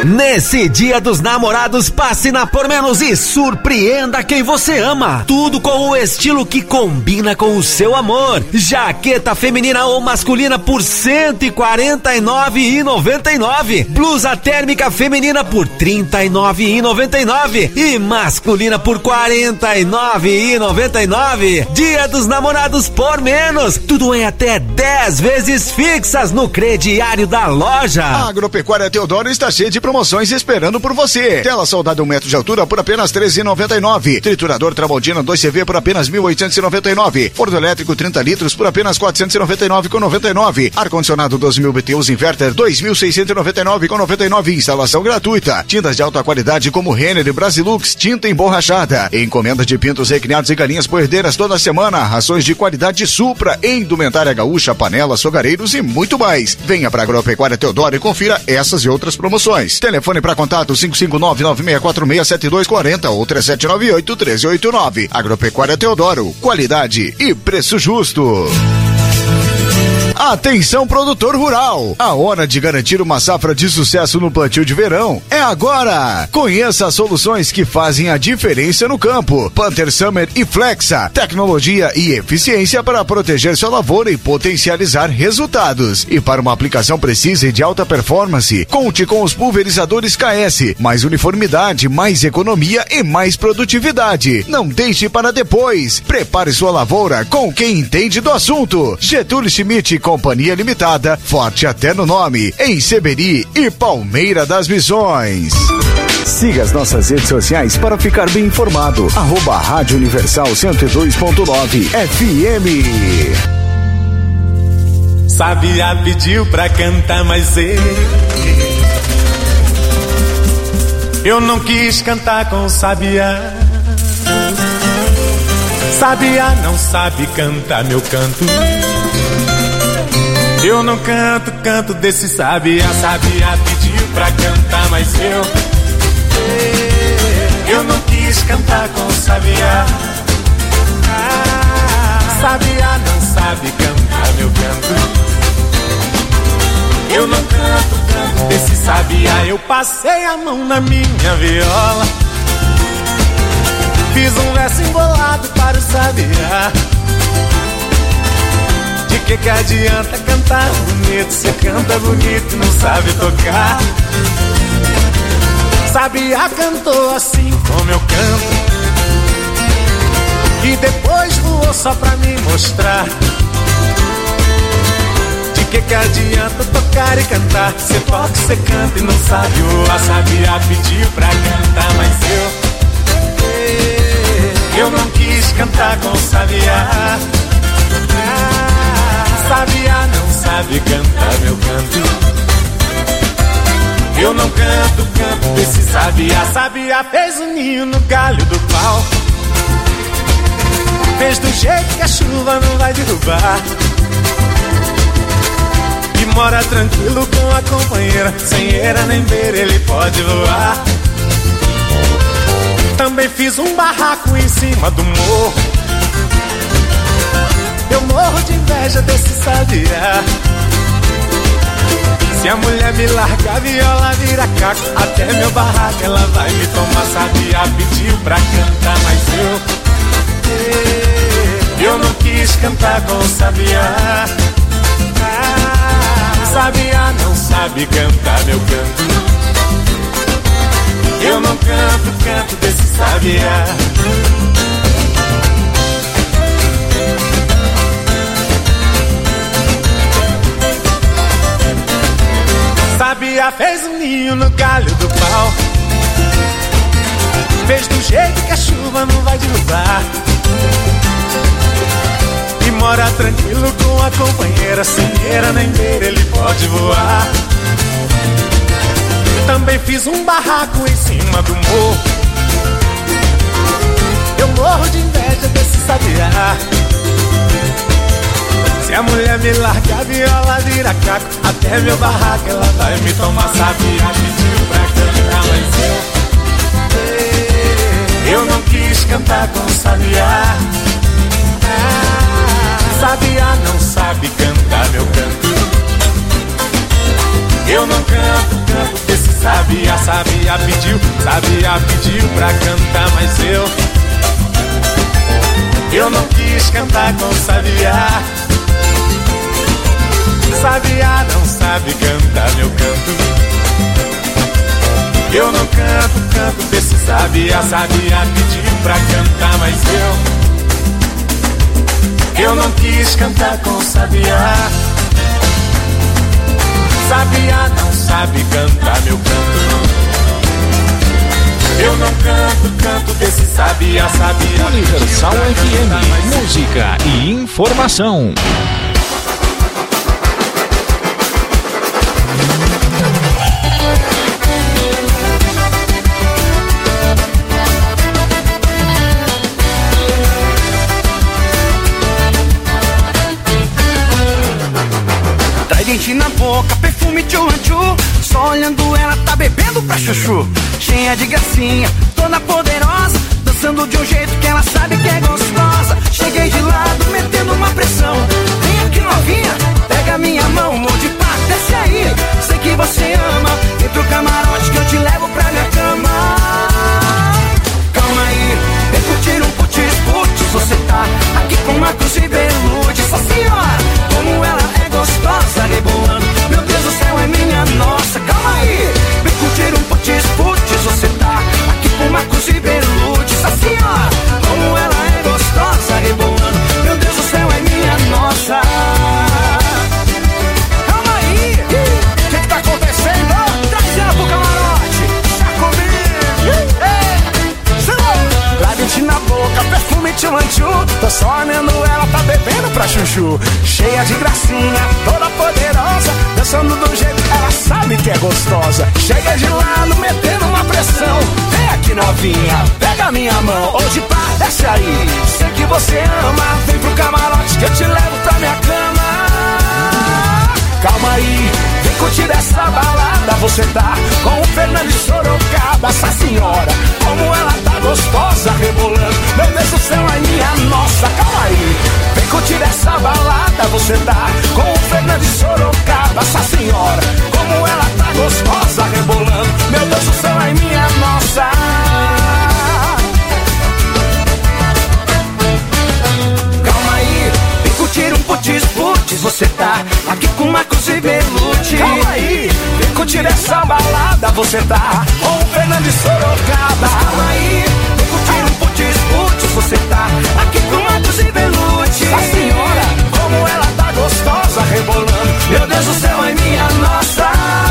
Nesse Dia dos Namorados, passe na Por Menos e surpreenda quem você ama. Tudo com o estilo que combina com o seu amor. Jaqueta feminina ou masculina por cento e quarenta e nove reais e noventa e nove centavos. Blusa térmica feminina por trinta e nove reais e noventa e nove centavos. E masculina por quarenta e nove reais e noventa e nove centavos. Dia dos Namorados Por Menos. Tudo em até dez vezes fixas no crediário da loja. A Agropecuária Teodoro está cheia de promoções esperando por você. Tela soldada um metro de altura por apenas treze reais e noventa e nove centavos. Triturador Tramontina dois C V por apenas mil oitocentos e noventa e nove reais. Forno elétrico trinta litros por apenas quatrocentos e noventa e nove reais e noventa e nove centavos. Ar-condicionado doze mil B T Us Inverter dois mil seiscentos e noventa e nove reais e noventa e nove centavos. Instalação gratuita. Tintas de alta qualidade como Renner e Brasilux, tinta emborrachada. Encomenda de pintos recriados e galinhas poerdeiras toda semana. Rações de qualidade Supra, indumentária gaúcha, panelas, fogareiros e muito mais. Venha para a Agropecuária Teodoro e confira essas e outras promoções. Telefone para contato cinco cinco nove, nove seis quatro seis, sete dois quatro zero ou três sete nove oito, um três oito nove. Agropecuária Teodoro, qualidade e preço justo. Atenção, produtor rural! A hora de garantir uma safra de sucesso no plantio de verão é agora! Conheça as soluções que fazem a diferença no campo. Panther Summer e Flexa, tecnologia e eficiência para proteger sua lavoura e potencializar resultados. E para uma aplicação precisa e de alta performance, conte com os pulverizadores K S. Mais uniformidade, mais economia e mais produtividade. Não deixe para depois. Prepare sua lavoura com quem entende do assunto. Getúlio Schmidt Companhia Limitada, forte até no nome, em Seberi e Palmeira das Missões. Siga as nossas redes sociais para ficar bem informado. Arroba Rádio Universal cento e dois ponto nove F M. Sabiá pediu pra cantar, mas eu Eu não quis cantar com o Sabiá. Sabiá não sabe cantar meu canto. Eu não canto, canto desse Sabiá. Sabiá pediu pra cantar, mas eu Eu não quis cantar com o Sabiá. Sabiá não sabe cantar meu canto. Eu não canto, canto desse Sabiá. Eu passei a mão na minha viola, fiz um verso embolado para o Sabiá. De que que adianta cantar bonito? Você canta bonito e não sabe tocar. Sabiá cantou assim como eu canto, e depois voou só pra me mostrar. De que que adianta tocar e cantar? Você toca, você canta e não sabe voar. Sabiá pediu pra cantar, mas eu Eu não quis cantar com o Sabiá. Sabiá não sabe cantar meu canto. Eu não canto, canto desse Sabiá. Sabiá fez um ninho no galho do pau, fez do jeito que a chuva não vai derrubar. E mora tranquilo com a companheira, sem eira nem beira ele pode voar. Também fiz um barraco em cima do morro, eu morro de inveja desse Sabiá. Se a mulher me largar, a viola vira caco. Até meu barraco ela vai me tomar. Sabiá pediu pra cantar, mas eu Eu não quis cantar com o Sabiá. Sabiá não sabe cantar meu canto. Eu não canto, canto desse Sabiá. Sabiá fez um ninho no galho do pau, fez do jeito que a chuva não vai derrubar. E mora tranquilo com a companheira, sem eira nem beira ele pode voar. Também fiz um barraco em cima do morro, eu morro de inveja desse Sabiá. Se a mulher me largar, a viola vira caco. Até meu barraco ela vai me tomar. Sabiá pediu pra cantar, mas eu Eu não quis cantar com o Sabiá. Sabiá não sabe cantar meu canto. Eu não canto, canto desse Sabia, sabia, pediu, sabia, pediu pra cantar, mas eu Eu não quis cantar com sabia. Sabia não sabe cantar meu canto. Eu não canto, canto desse sabia, sabia, pediu pra cantar, mas eu Eu não quis cantar com sabia. Sabia não sabe cantar meu canto. Eu não canto, canto desse sabia, sabia. Universal F M, música e informação. Dente na boca, perfume tchu-tchu. Só olhando ela tá bebendo pra chuchu. Cheia de gracinha, toda poderosa, dançando de um jeito que ela sabe que é gostosa. Cheguei de lado, metendo uma pressão. Vem aqui novinha, pega minha mão. Mão de pá, desce aí, sei que você ama. Vem pro camarote que eu te levo pra minha cama. Calma aí, vem curtir um putis, putis. Você tá aqui com Marcos e Belude. Essa senhora, como ela é gostosa, rebolando. Meu Deus do céu, é minha nossa. Calma aí, vem curtir um putis, putis. Você tá aqui com Marcos e Belude. Essa senhora, como ela é gostosa, rebolando. Meu Deus do céu, é minha nossa. Calma aí, o que que tá acontecendo? Traz ela pro camarote, tá comigo. Lábio na boca, perfume tchu-tchu. Tô só olhando ela, tá bebendo pra chuchu. Cheia de gracinha, toda poderosa, dançando do jeito que ela sabe que é gostosa. Chega de lado, metendo uma pressão. Vem aqui novinha, pega minha mão. Hoje pá, desce aí, sei que você ama. Vem pro camarote que eu te levo pra minha cama. Calma aí, vem curtir essa balada. Você tá com o Fernando de Sorocaba. Essa senhora, como ela tá gostosa, rebolando. Meu Deus do céu, é minha nossa. Calma aí, vem curtir essa balada. Você tá com o Fernando de Sorocaba. Essa senhora, como ela tá gostosa, rebolando. Meu Deus do céu, é minha nossa. Calma aí, vem curtir um putis, putis. Você tá aqui com Marcos e Belucci. Calma aí, vem curtir essa balada. Você tá com o Fernando de Sorocaba. Calma aí, vem curtir um putis, putis. Você tá aqui com Marcos e Belucci. A senhora, como ela tá gostosa, rebolando. Meu Deus do céu, é minha nossa.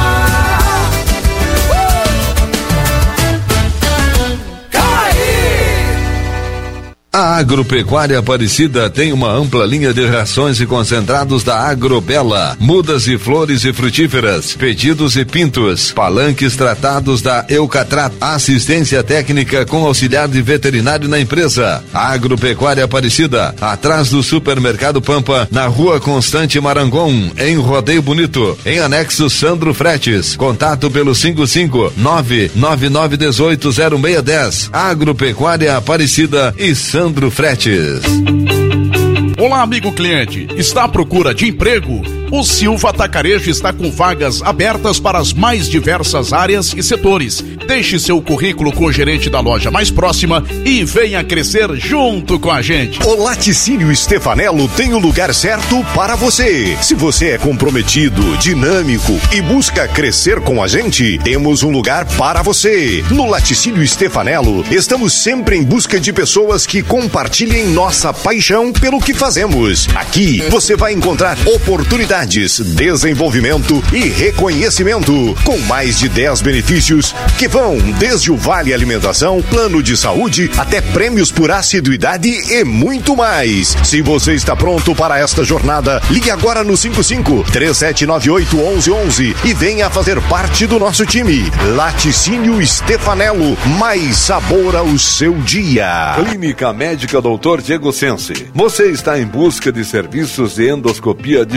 A Agropecuária Aparecida tem uma ampla linha de rações e concentrados da Agrobela, mudas e flores e frutíferas, pedidos e pintos, palanques tratados da Eucatrat, assistência técnica com auxiliar de veterinário na empresa. A Agropecuária Aparecida, atrás do Supermercado Pampa, na Rua Constante Marangon, em Rodeio Bonito, em anexo Sandro Fretes. Contato pelo cinco cinco nove nove nove um oito zero seis um zero. Agropecuária Aparecida e Sandro Sandro Fretes. Olá, amigo cliente. Está à procura de emprego? O Silva Atacarejo está com vagas abertas para as mais diversas áreas e setores. Deixe seu currículo com o gerente da loja mais próxima e venha crescer junto com a gente. O Laticínio Stefanello tem o lugar certo para você. Se você é comprometido, dinâmico e busca crescer com a gente, temos um lugar para você. No Laticínio Stefanello, estamos sempre em busca de pessoas que compartilhem nossa paixão pelo que fazemos. Aqui, você vai encontrar oportunidades, desenvolvimento e reconhecimento, com mais de dez benefícios que vão desde o Vale Alimentação, plano de saúde, até prêmios por assiduidade e muito mais. Se você está pronto para esta jornada, ligue agora no cinco cinco, três sete nove oito, um um um um e venha fazer parte do nosso time. Laticínio Stefanello, mais sabor ao seu dia. Clínica Médica doutor Diego Sense. Você está em busca de serviços de endoscopia digestiva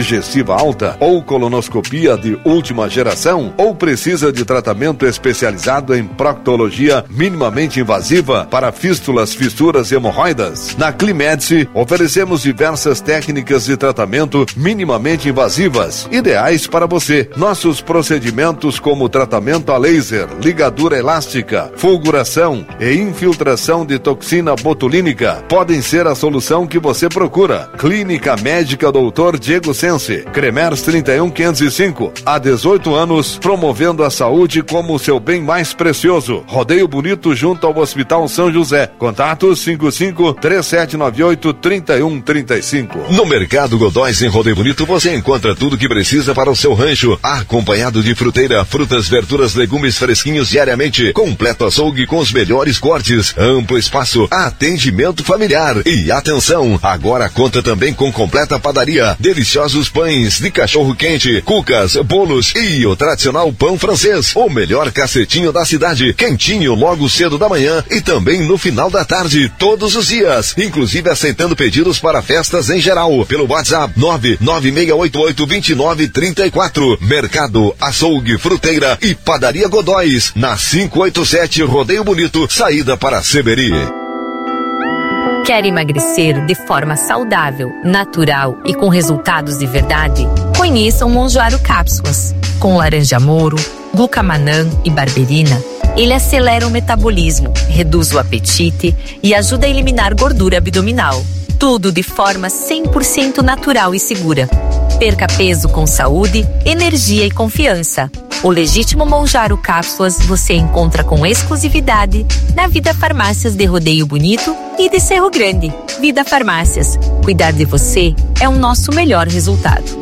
pressão alta ou colonoscopia de última geração, ou precisa de tratamento especializado em proctologia minimamente invasiva para fístulas, fissuras e hemorroidas? Na Climedice, oferecemos diversas técnicas de tratamento minimamente invasivas, ideais para você. Nossos procedimentos como tratamento a laser, ligadura elástica, fulguração e infiltração de toxina botulínica podem ser a solução que você procura. Clínica Médica doutor Diego Sense, Cremers trinta e um quinhentos e cinco, há dezoito anos, promovendo a saúde como o seu bem mais precioso. Rodeio Bonito, junto ao Hospital São José. Contatos cinco cinco, três sete nove oito, três um três cinco. No Mercado Godóis, em Rodeio Bonito, você encontra tudo que precisa para o seu rancho, acompanhado de fruteira, frutas, verduras, legumes fresquinhos diariamente, completo açougue com os melhores cortes, amplo espaço, atendimento familiar. E atenção, agora conta também com completa padaria, deliciosos pães de cachorro quente, cucas, bolos e o tradicional pão francês, o melhor cacetinho da cidade, quentinho logo cedo da manhã e também no final da tarde, todos os dias, inclusive aceitando pedidos para festas em geral, pelo WhatsApp nove nove seis oito oito, dois nove três quatro. Mercado, açougue, fruteira e padaria Godóis, na quinhentos e oitenta e sete Rodeio Bonito, saída para Seberi. Quer emagrecer de forma saudável, natural e com resultados de verdade? Conheça o Monjaro Cápsulas. Com laranja-moro, glucamanã e barberina, ele acelera o metabolismo, reduz o apetite e ajuda a eliminar gordura abdominal. Tudo de forma cem por cento natural e segura. Perca peso com saúde, energia e confiança. O Legítimo Monjaro Cápsulas você encontra com exclusividade na Vida Farmácias de Rodeio Bonito e de Cerro Grande. Vida Farmácias. Cuidar de você é o nosso melhor resultado.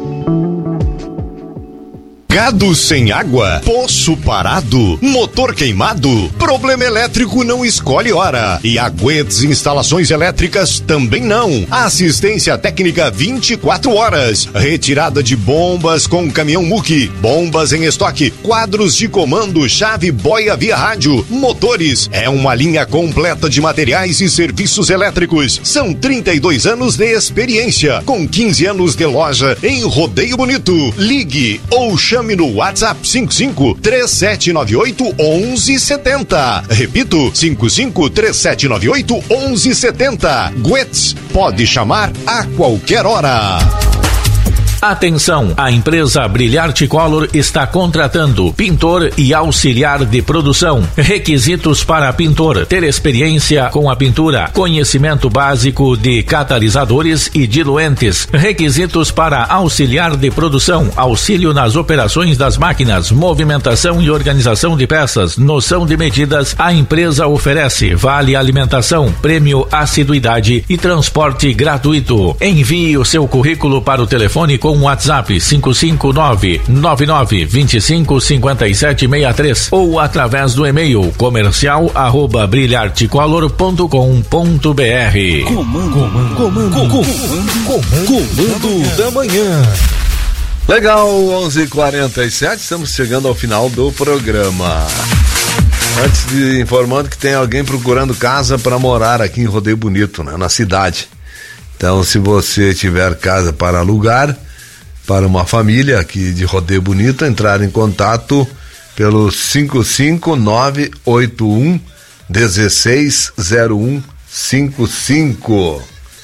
Gado sem água, poço parado, motor queimado, problema elétrico não escolhe hora. E a Guedes Instalações Elétricas também não. Assistência técnica vinte e quatro horas. Retirada de bombas com caminhão Muque, bombas em estoque, quadros de comando, chave boia via rádio, motores. É uma linha completa de materiais e serviços elétricos. São trinta e dois anos de experiência, com quinze anos de loja em Rodeio Bonito. Ligue ou chame no WhatsApp cinco cinco, três sete nove oito, um um sete zero. Repito, cinco cinco, três sete nove oito, um um sete zero. Guedes, pode chamar a qualquer hora. Atenção, a empresa Brilharte Color está contratando pintor e auxiliar de produção. Requisitos para pintor: ter experiência com a pintura, conhecimento básico de catalisadores e diluentes. Requisitos para auxiliar de produção: auxílio nas operações das máquinas, movimentação e organização de peças, noção de medidas. A empresa oferece vale alimentação, prêmio assiduidade e transporte gratuito. Envie o seu currículo para o telefone com WhatsApp cinco cinco nove, nove nove dois cinco, cinco sete seis três ou através do e-mail comercial arroba brilhartecolor ponto com ponto br. Comando, comando, comando, comando, comando, comando da manhã. Legal, onze e quarenta e sete, estamos chegando ao final do programa. Antes de informando que tem alguém procurando casa para morar aqui em Rodeio Bonito, né, na cidade. Então, se você tiver casa para alugar para uma família aqui de Rodeio Bonito, entrar em contato pelo cinco cinco nove oito um um seis zero um cinco cinco.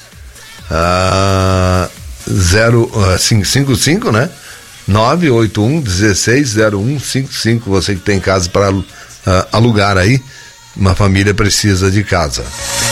Ah, zero, uh, cinco cinco, né? nove oito um um seis zero um cinco cinco. Você que tem casa para uh, alugar aí, uma família precisa de casa.